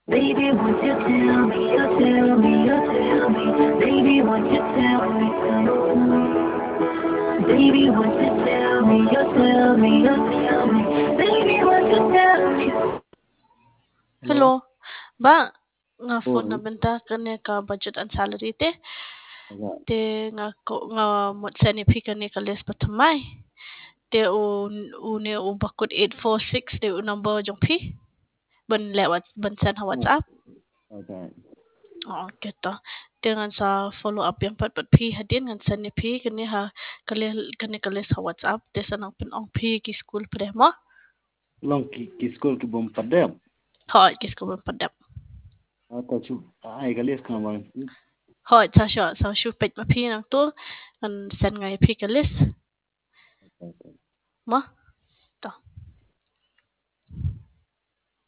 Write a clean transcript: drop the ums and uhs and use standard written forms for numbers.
Baby, won't you tell me, you tell me, you tell me. Baby, won't you tell me? Baby, won't you tell me, you tell me, you tell me. Baby, won't you tell me? Hello. Ba nga phone na Oh, benta kani ka budget and salary te. okay. Te nga ko nga mo sani pi kani ka list patamay. Te u ne u bakut 846 te u number jong pi. Ban lewat ban send ha Oh, WhatsApp. okay. Oh kita. Te ngan sa follow up yang pat pi hadin ngan sani pi kani ha kani ka list ha WhatsApp te sanang penong pi ki school pre mo. Long kiskol ki bom padam. Hoy ki school padap. Ako chu ai galis kan bang. Hoy sa shu pet ma pi nang tu ngan sen ngai pi ka list. Okay. Mo.